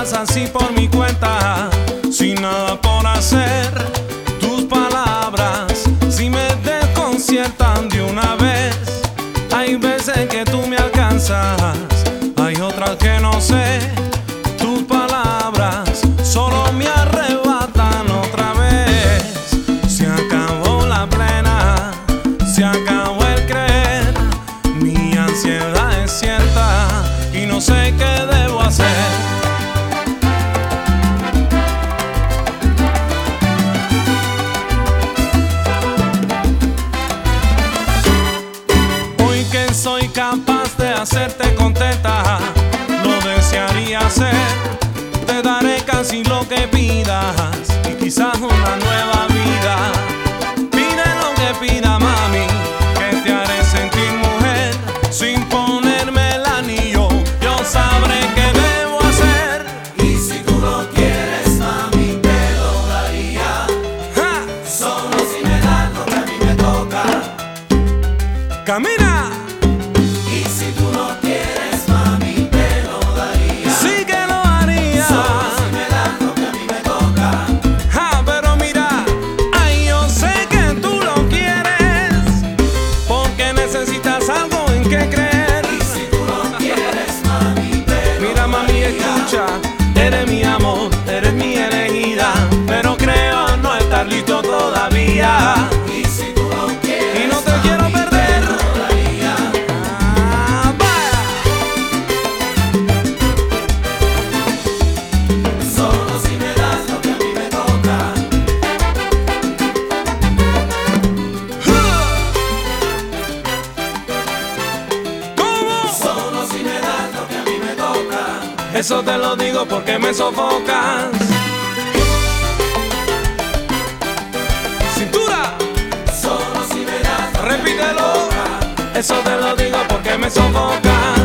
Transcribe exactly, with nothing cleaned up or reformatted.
vas así por mi cuenta, sin nada por hacer. Tus palabras si me desconciertan de una vez. Hay veces que tú me alcanzas, hay otras que no sé. Tus palabras solo me arrebatan otra vez. Se acabó la plena, se acabó el creer. Mi ansiedad es cierta y no sé qué debo hacer. Hoy que soy capaz de hacerte contenta, lo desearía hacer. Te daré casi lo que pidas y quizás una nueva vida. Pide lo que pida, mami, que te haré sentir mujer. Sin ponerme el anillo, yo sabré qué debo hacer. Y si tú lo quieres, mami, te lo daría. ¡Ja! Solo si me das lo que a mí me toca. ¡Camina! Y si tú lo quieres, mami, te lo daría. Sí que lo haría. Solo si me das lo que a mí me toca. Ja, pero mira, ay, yo sé que tú lo quieres, porque necesitas algo en que creer. Y si tú lo quieres, mami, te lo Mira, mami, daría. escucha, eres mi amor, eres mi elegida, pero creo no estar listo todavía. Y si tú lo quieres, Y no te quiero mami, perder. te lo daría. Ah, vaya. Solo si me das lo que a mí me toca. ¿Cómo? Solo si me das lo que a mí me toca. Eso te lo digo porque me sofocas. Cintura, Solo si me das lo que a mí me repítelo. toca. Eso te lo digo porque me sofocas.